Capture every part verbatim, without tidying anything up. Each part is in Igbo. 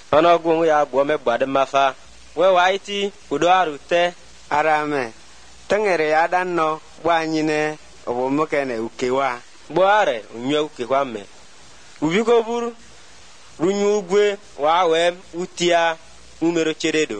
Ono gungu ya bo me gbade mafa. We waiti udo arute arame. Tengere ya danno bwanyine obo mokene ukewa. Boare unyo ukewa me. Ubiko buru runyu ugwe wa we utia umero cheredo.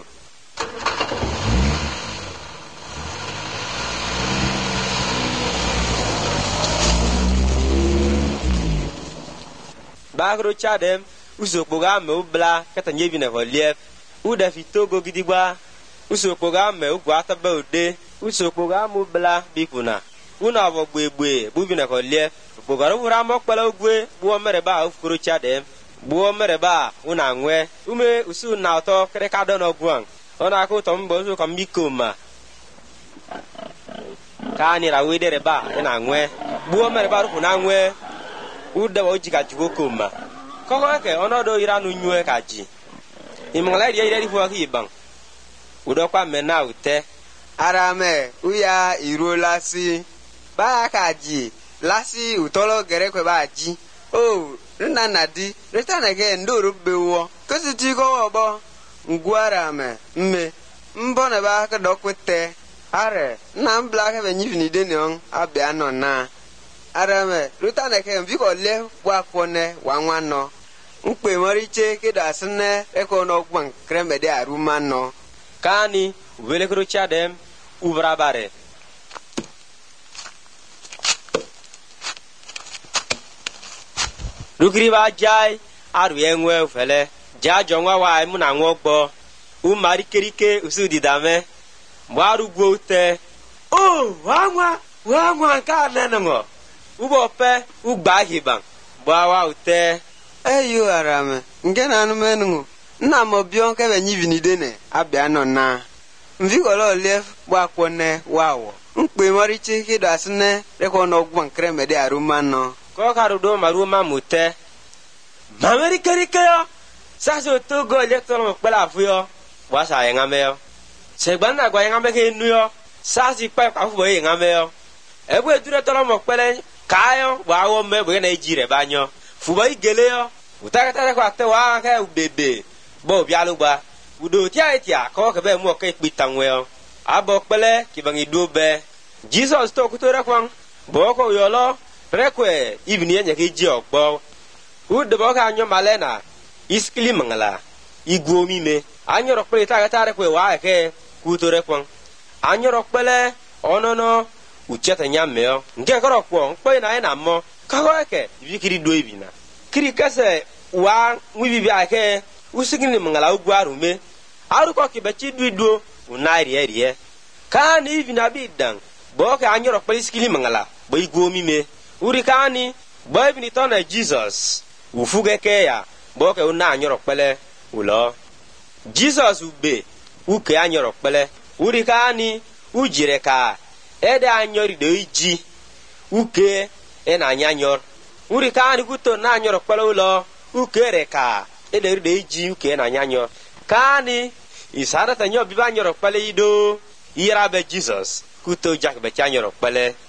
Bagro chadem usokpoga me ubla kata nyebi ne holief uda fitogo gidigba usokpoga me ugwa tabe ode usokpoga mu bla bikuna una bo gbegbe bubi ne holief bogaro wura mo kpala ugwe buo mereba ufukoro chadem buo mereba una nwe ume usu na oto kere ka dono guan ona ko to mbo so kam bikoma kani ra wedere ba ina nwe buo mereba ru na nwe uda wo jiga jugo koma koko ke onodo iranu nyue kaji imngala ri ri fu aki bang udo kwa mena ute arame uya irolasi ba kaji lasi utolo gere kwe baji oh nna nadi retana ge ndoro bewo kositi go obo ngwarame mme mbo na ba ka dokwete are na mbla ka benyifini de neon abia no na arame retana ke mbiko le kwa kone wanwano nkpe moriche keda asne eko no gwan kreme de arumano kani velekro chadem ubrabare Lugriba jai aru enwe ufele ja jonwa wa mu na nwogbo u mari kerike usudi dame mwaru gwote oh wanwa wanwa ka nengo ubo pe ugba hiban bawa ute eyo arame nge na anu menungu nna mo bion ke be nyivini de ne abia no na mvikolo lef gba kwone wawo nkpe morichi kido asne reko no gwan kreme de arumano ko karudo maruma mute mameri kerike yo saso to go electron mo pela fuyo wa sa yengame yo segbana gwa yengame ke nu yo sasi pa pa fu ye ngame yo ebu edure tolo mo pele kayo wa wo me bo na ejire banyo fu ba igele yo utakata ko ate wa ka ubebe bo bialugba udo tia etia ko ke be mo ke pitanwe yo abo pele ki bangi do be Jesus to ku to rekwan bo ko yo lo rekwe ibni enye ke ji ogbo ude bo ka anyo malena iskili mangala igwomi me anyo rokpele ta ta rekwe wa ke ku to rekwan anyo rokpele onono ucheta nyame yo nke ko rokwo npe na ina mo ka ko ke vikiri do ibina kiri kase wa wibibi ake usigini mangala ugwarume aruko kibechi duido unari eriye kani ibina bidan bo ka anyo rokpele iskili mangala bo igwomi me urikani bo ibini to na Jesus ufugeke ya bo ke una anyoro pele ulo Jesus ube uke anyoro pele urikani ujire ka ede anyori de iji uke e na anyanyor urikani guto na anyoro pele ulo uke reka ede de iji uke na anyanyor kani isara tanyo biba anyoro pele ido ira be Jesus kuto jak be anyoro pele